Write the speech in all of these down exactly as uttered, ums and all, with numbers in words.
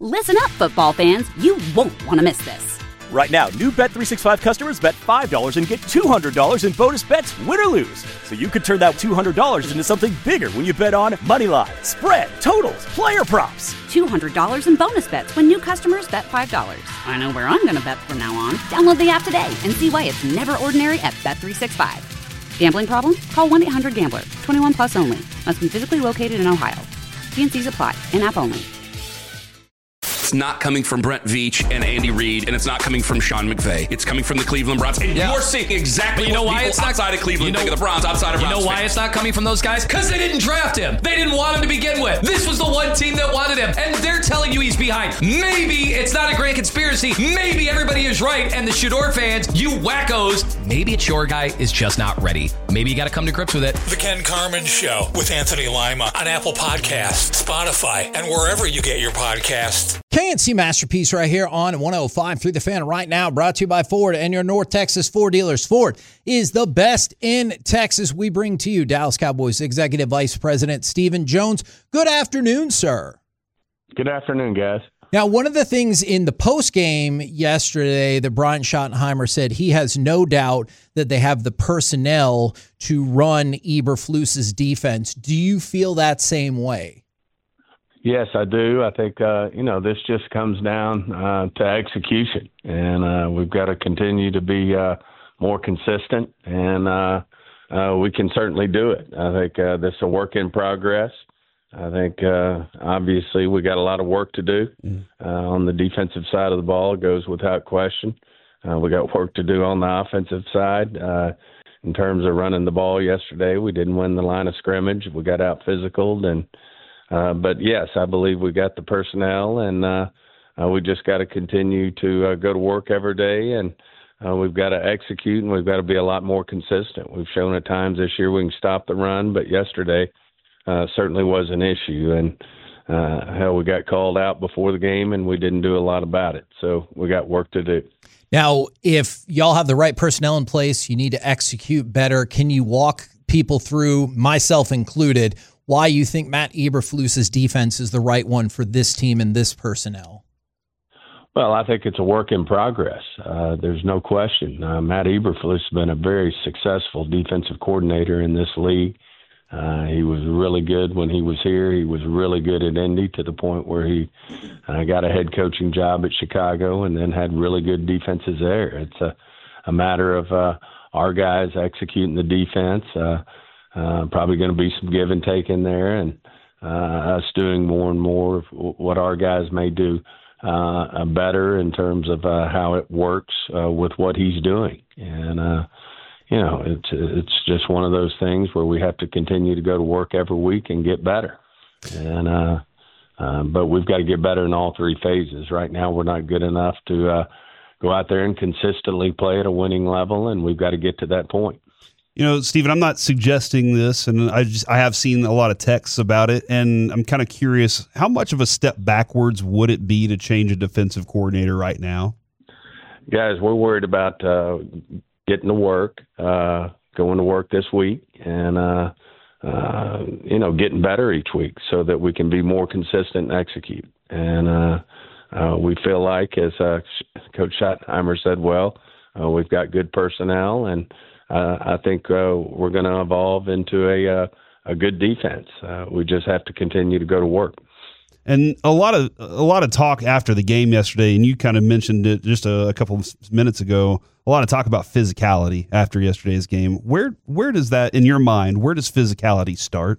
Listen up, football fans. You won't want to miss this. Right now, new Bet three sixty-five customers bet five dollars and get two hundred dollars in bonus bets, win or lose. So you could turn that two hundred dollars into something bigger when you bet on money line, spread, totals, player props. two hundred dollars in bonus bets when new customers bet five dollars. I know where I'm going to bet from now on. Download the app today and see why it's never ordinary at Bet three sixty-five. Gambling problem? Call one eight hundred gambler. twenty-one plus only. Must be physically located in Ohio. T and C's apply. In-app only. It's not coming from Brent Veach and Andy Reid, and it's not coming from Sean McVay. It's coming from the Cleveland Browns. And yeah. you're seeing exactly you know what why people it's not, outside of Cleveland you know, think of the Browns, outside of You Browns know why fans. it's not coming from those guys? Because they didn't draft him. They didn't want him to begin with. This was the one team that wanted him, and they're telling you he's behind. Maybe it's not a grand conspiracy. Maybe everybody is right, and the Shador fans, you wackos, maybe it's your guy is just not ready. Maybe you got to come to grips with it. The Ken Carman Show with Anthony Lima on Apple Podcasts, Spotify, and wherever you get your podcasts. K and C Masterpiece right here on one oh five through the Fan right now, brought to you by Ford and your North Texas Ford dealers. Ford is the best in Texas. We bring to you Dallas Cowboys Executive Vice President Stephen Jones. Good afternoon, sir. Good afternoon, guys. Now, one of the things in the postgame yesterday that Brian Schottenheimer said he has no doubt that they have the personnel to run Eberflus's defense. Do you feel that same way? Yes, I do. I think, uh, you know, this just comes down uh, to execution, and uh, we've got to continue to be uh, more consistent, and uh, uh, we can certainly do it. I think uh, this is a work in progress. I think, uh, obviously, we got a lot of work to do uh, on the defensive side of the ball. It goes without question. Uh, we got work to do on the offensive side. Uh, in terms of running the ball yesterday, we didn't win the line of scrimmage. We got out physicaled, and Uh, but, yes, I believe we got the personnel, and uh, uh, we just got to continue to uh, go to work every day, and uh, we've got to execute, and we've got to be a lot more consistent. We've shown at times this year we can stop the run, but yesterday uh, certainly was an issue. And, uh, hell, we got called out before the game, and we didn't do a lot about it. So we got work to do. Now, if y'all have the right personnel in place, you need to execute better. Can you walk people through, myself included, why you think Matt Eberflus's defense is the right one for this team and this personnel? Well, I think it's a work in progress. Uh, there's no question. Uh, Matt Eberflus has been a very successful defensive coordinator in this league. Uh, he was really good when he was here. He was really good at Indy to the point where he uh, got a head coaching job at Chicago and then had really good defenses there. It's a, a matter of uh, our guys executing the defense. Uh, Uh, probably going to be some give and take in there, and uh, us doing more and more of what our guys may do uh, better in terms of uh, how it works uh, with what he's doing. And, uh, you know, it's, it's just one of those things where we have to continue to go to work every week and get better. And uh, uh, but we've got to get better in all three phases. Right now we're not good enough to uh, go out there and consistently play at a winning level, and we've got to get to that point. You know, Stephen, I'm not suggesting this, and I just I have seen a lot of texts about it, and I'm kind of curious, how much of a step backwards would it be to change a defensive coordinator right now? Guys, we're worried about uh, getting to work, uh, going to work this week, and, uh, uh, you know, getting better each week so that we can be more consistent and execute. And uh, uh, we feel like, as uh, Coach Schottenheimer said, well, uh, we've got good personnel, and Uh, I think uh, we're going to evolve into a uh, a good defense. Uh, we just have to continue to go to work. And a lot of a lot of talk after the game yesterday, and you kind of mentioned it just a, a couple of minutes ago. A lot of talk about physicality after yesterday's game. Where where does that, in your mind, where does physicality start?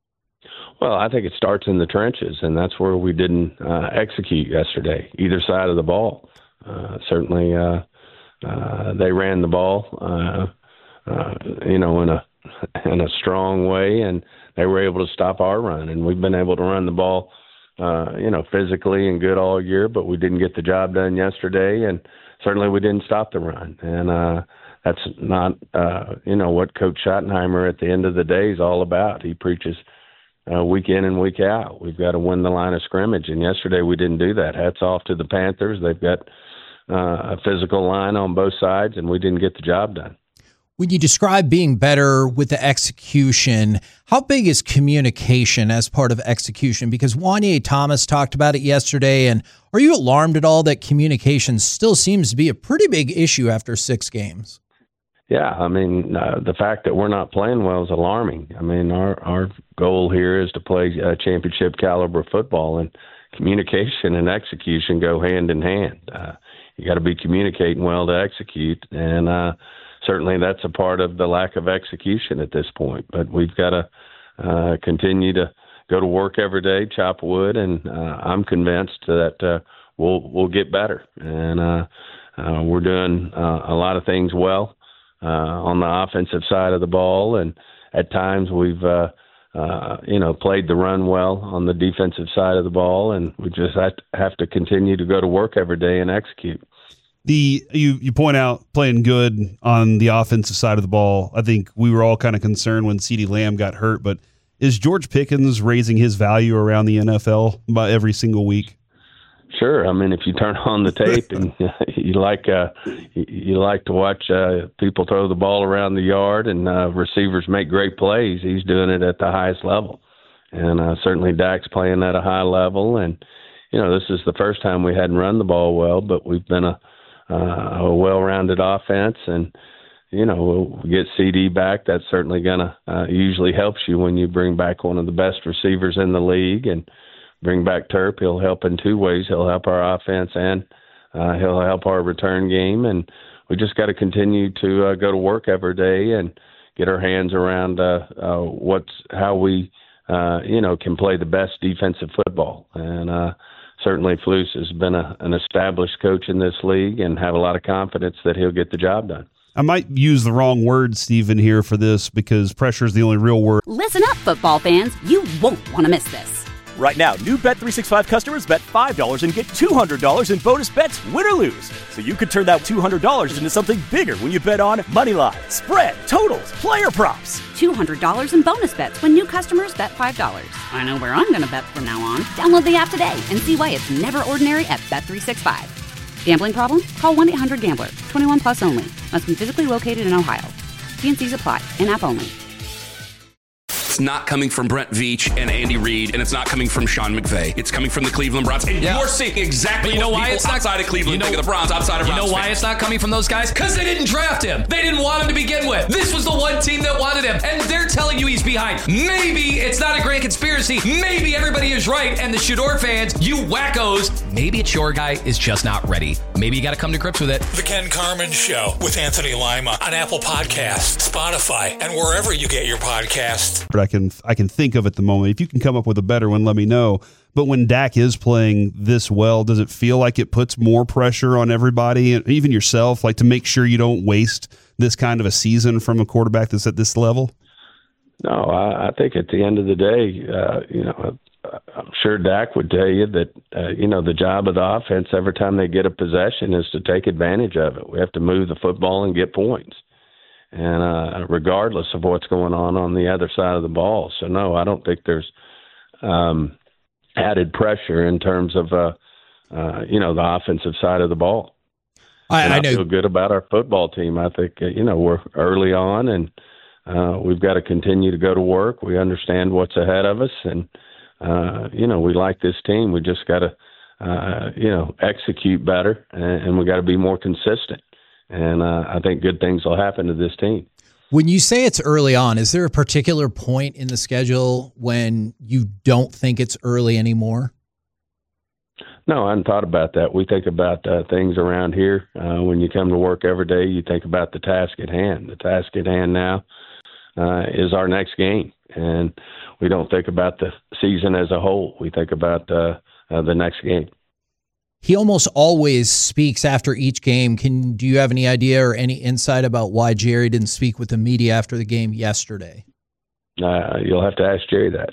Well, I think it starts in the trenches, and that's where we didn't uh, execute yesterday, either side of the ball. Uh, certainly, uh, uh, they ran the ball. Uh, Uh, you know, in a in a strong way, and they were able to stop our run. And we've been able to run the ball, uh, you know, physically and good all year, but we didn't get the job done yesterday, and certainly we didn't stop the run. And uh, that's not, uh, you know, what Coach Schottenheimer at the end of the day is all about. He preaches uh, week in and week out. We've got to win the line of scrimmage, and yesterday we didn't do that. Hats off to the Panthers. They've got uh, a physical line on both sides, and we didn't get the job done. When you describe being better with the execution, how big is communication as part of execution? Because Wanye Thomas talked about it yesterday, and are you alarmed at all that communication still seems to be a pretty big issue after six games? Yeah, I mean, uh, the fact that we're not playing well is alarming. I mean, our, our goal here is to play uh, championship caliber football, and communication and execution go hand in hand. Uh, you got to be communicating well to execute, and uh, certainly that's a part of the lack of execution at this point. But we've got to uh, continue to go to work every day, chop wood, and uh, I'm convinced that uh, we'll we'll get better. And uh, uh, we're doing uh, a lot of things well uh, on the offensive side of the ball, and at times we've uh, uh, you know played the run well on the defensive side of the ball, and we just have to, have to continue to go to work every day and execute. The you you point out playing good on the offensive side of the ball. I think we were all kind of concerned when CeeDee Lamb got hurt, but is George Pickens raising his value around the N F L by every single week? Sure. I mean, if you turn on the tape and you like uh, you like to watch uh, people throw the ball around the yard and uh, receivers make great plays, he's doing it at the highest level, and uh, certainly Dak's playing at a high level. And you know, this is the first time we hadn't run the ball well, but we've been a Uh, a well-rounded offense, and you know we'll get C D back. That's certainly gonna uh, usually helps you when you bring back one of the best receivers in the league, and bring back Turp. He'll help in two ways. He'll help our offense, and uh, he'll help our return game. And we just got to continue to uh, go to work every day and get our hands around uh, uh, what's how we uh, you know can play the best defensive football. And uh, certainly Flus has been a, an established coach in this league, and have a lot of confidence that he'll get the job done. I might use the wrong word, Stephen, here for this, because pressure is the only real word. Listen up, football fans. You won't want to miss this. Right now, new Bet three sixty-five customers bet five dollars and get two hundred dollars in bonus bets, win or lose. So you could turn that two hundred dollars into something bigger when you bet on money line, spread, totals, player props. two hundred dollars in bonus bets when new customers bet five dollars. I know where I'm going to bet from now on. Download the app today and see why it's never ordinary at Bet three sixty-five. Gambling problem? Call one eight hundred gambler. twenty-one plus only. Must be physically located in Ohio. T and C's apply. In-app only. It's not coming from Brent Veach and Andy Reid, and it's not coming from Sean McVay. It's coming from the Cleveland Browns. And yeah. You're seeing exactly you know what why people it's not, outside of Cleveland you know, think of the Browns, outside of You Browns know why fans. it's not coming from those guys? Because they didn't draft him. They didn't want him to begin with. This was the one team that wanted him, and they're telling you he's behind. Maybe it's not a grand conspiracy. Maybe everybody is right, and the Shador fans, you wackos, maybe it's your guy is just not ready. Maybe you got to come to grips with it. The Ken Carman Show with Anthony Lima on Apple Podcasts, Spotify, and wherever you get your podcasts. But I can I can think of at the moment. If you can come up with a better one, let me know. But when Dak is playing this well, does it feel like it puts more pressure on everybody, and even yourself, like to make sure you don't waste this kind of a season from a quarterback that's at this level? No, I, I think at the end of the day, uh, you know, I'm sure Dak would tell you that, uh, you know, the job of the offense every time they get a possession is to take advantage of it. We have to move the football and get points, and uh, regardless of what's going on on the other side of the ball. So, no, I don't think there's um, added pressure in terms of, uh, uh, you know, the offensive side of the ball. I, and I, I know. feel good about our football team. I think, uh, you know, we're early on, and uh, we've got to continue to go to work. We understand what's ahead of us, and Uh, you know, we like this team. We just got to, uh, you know, execute better, and, and we got to be more consistent. And uh, I think good things will happen to this team. When you say it's early on, is there a particular point in the schedule when you don't think it's early anymore? No, I hadn't thought about that. We think about uh, things around here. Uh, when you come to work every day, you think about the task at hand. The task at hand now uh, is our next game. And we don't think about the season as a whole. We think about uh, uh, the next game. He almost always speaks after each game. Can do you have any idea or any insight about why Jerry didn't speak with the media after the game yesterday? Uh, you'll have to ask Jerry that.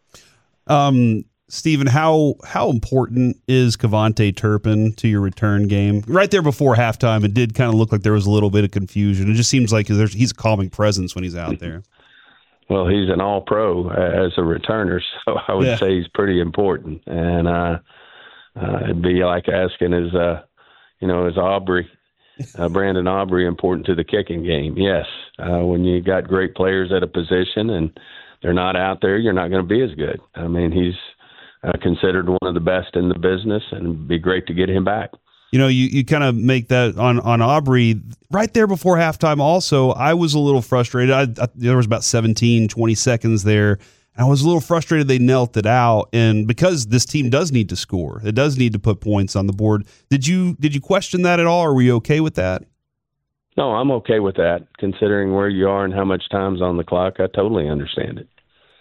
Um, Stephen, how how important is KaVontae Turpin to your return game? Right there before halftime, it did kind of look like there was a little bit of confusion. It just seems like there's, he's a calming presence when he's out there. Well, he's an all-pro as a returner, so I would yeah. say he's pretty important. And uh, uh, it'd be like asking, is, uh, you know, is Aubrey, uh, Brandon Aubrey important to the kicking game? Yes. Uh, when you got great players at a position and they're not out there, you're not going to be as good. I mean, he's uh, considered one of the best in the business, and it'd be great to get him back. You know, you, you kind of make that on, on Aubrey right there before halftime. Also, I was a little frustrated. I, I, there was about seventeen, twenty seconds there. I was a little frustrated they knelt it out, and because this team does need to score, it does need to put points on the board. Did you did you question that at all? Or were you okay with that? No, I'm okay with that. Considering where you are and how much time's on the clock, I totally understand it.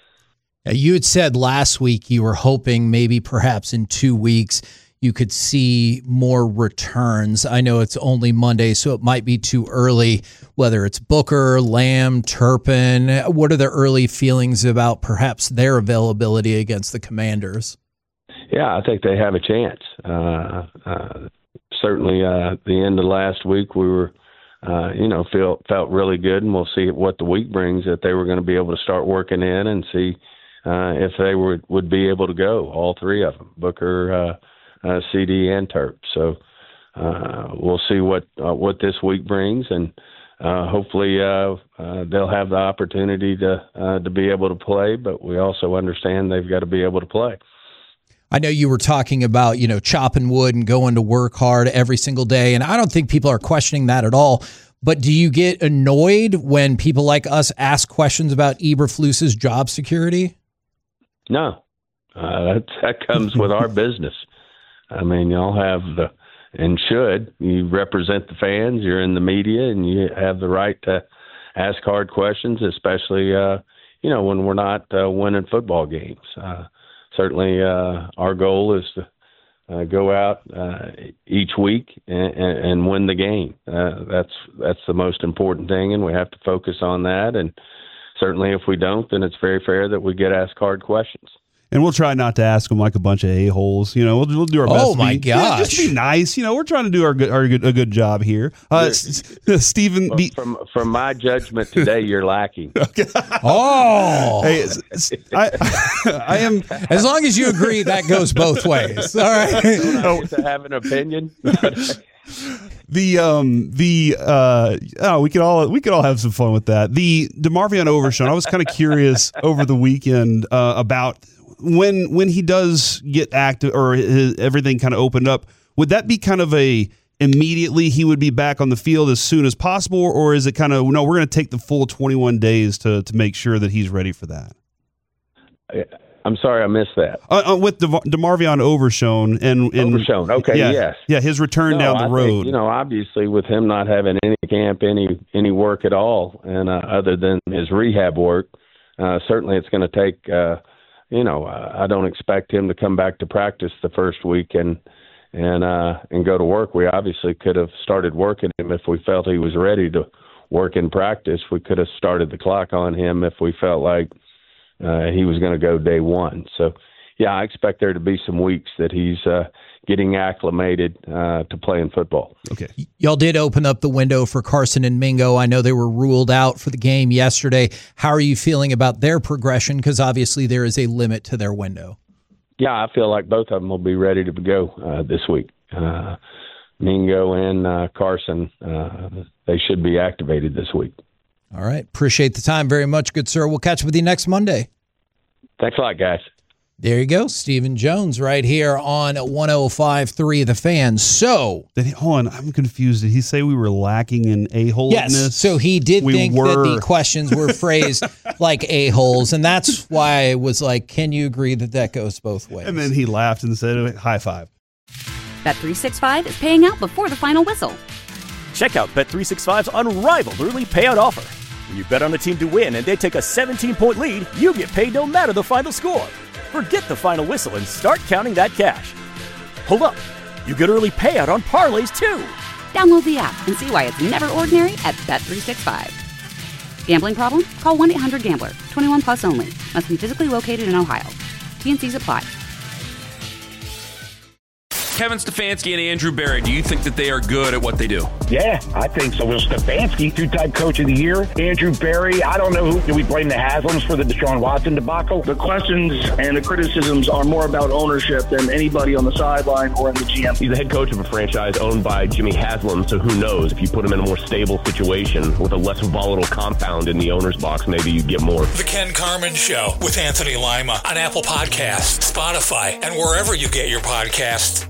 You had said last week you were hoping maybe perhaps in two weeks you could see more returns. I know it's only Monday, so it might be too early, whether it's Booker, Lamb, Turpin. What are the early feelings about perhaps their availability against the Commanders? Yeah, I think they have a chance. Uh, uh, certainly uh, the end of last week we were, uh, you know, feel, felt really good, and we'll see what the week brings, that they were going to be able to start working in and see uh, if they were, would be able to go, all three of them, Booker, uh, Uh, C D and Terp. So uh, we'll see what uh, what this week brings, and uh, hopefully uh, uh, they'll have the opportunity to uh, to be able to play. But we also understand they've got to be able to play. I know you were talking about, you know, chopping wood and going to work hard every single day, and I don't think people are questioning that at all. But do you get annoyed when people like us ask questions about Eberflus's job security? No, uh, that that comes with our business. I mean, y'all have the, and should, you represent the fans, you're in the media, and you have the right to ask hard questions, especially, uh, you know, when we're not uh, winning football games. Uh, certainly uh, our goal is to uh, go out uh, each week and, and win the game. Uh, that's that's the most important thing, and we have to focus on that. And certainly if we don't, then it's very fair that we get asked hard questions. And we'll try not to ask them like a bunch of a-holes. You know, we'll, we'll do our best. Oh, my be, gosh. Yeah, just be nice. You know, we're trying to do our good, our good, a good job here. Uh, Stephen. From, from, from my judgment today, you're lacking. Okay. Oh. Hey, I, I am. As long as you agree, that goes both ways. All right. Don't I get to have an opinion? The um the uh oh we could all we could all have some fun with that. The DeMarvion Overshown. I was kind of curious over the weekend uh, about when when he does get active or his, everything kind of opened up. Would that be kind of a immediately he would be back on the field as soon as possible, or is it kind of no? We're going to take the full twenty-one days to to make sure that he's ready for that. I'm sorry, I missed that. Uh, uh, with De- DeMarvion Overshown and, and Overshown, okay, yeah, yes, yeah, his return no, down the I road. Think, you know, obviously with him not having any camp, any any work at all, and uh, other than his rehab work, uh, certainly it's going to take. Uh, you know, uh, I don't expect him to come back to practice the first week and and uh, and go to work. We obviously could have started working him if we felt he was ready to work in practice. We could have started the clock on him if we felt like. Uh, he was going to go day one. So, yeah, I expect there to be some weeks that he's uh, getting acclimated uh, to playing football. Okay. Y'all did open up the window for Carson and Mingo. I know they were ruled out for the game yesterday. How are you feeling about their progression? Because obviously there is a limit to their window. Yeah, I feel like both of them will be ready to go uh, this week. Uh, Mingo and uh, Carson, uh, they should be activated this week. All right. Appreciate the time very much, good sir. We'll catch up with you next Monday. Thanks a lot, guys. There you go. Stephen Jones right here on one oh five point three The Fan. So, Did he, hold on, I'm confused. Did he say we were lacking in a-holeness? yes, so he did we think were. that the questions were phrased like a-holes, and that's why I was like, can you agree that that goes both ways? And then he laughed and said, high five. Bet three sixty-five is paying out before the final whistle. Check out Bet three sixty-five's unrivaled early payout offer. When you bet on a team to win and they take a seventeen-point lead, you get paid no matter the final score. Forget the final whistle and start counting that cash. Hold up. You get early payout on parlays, too. Download the app and see why it's never ordinary at Bet three sixty-five. Gambling problem? Call one eight hundred gambler. twenty-one plus only. Must be physically located in Ohio. T and C's apply. Kevin Stefanski and Andrew Berry, do you think that they are good at what they do? Yeah, I think so. Well, Stefanski, two-time coach of the year. Andrew Berry, I don't know who. Do we blame the Haslams for the Deshaun Watson debacle? The questions and the criticisms are more about ownership than anybody on the sideline or in the G M. He's the head coach of a franchise owned by Jimmy Haslam, so who knows? If you put him in a more stable situation with a less volatile compound in the owner's box, maybe you get more. The Ken Carman Show with Anthony Lima on Apple Podcasts, Spotify, and wherever you get your podcasts.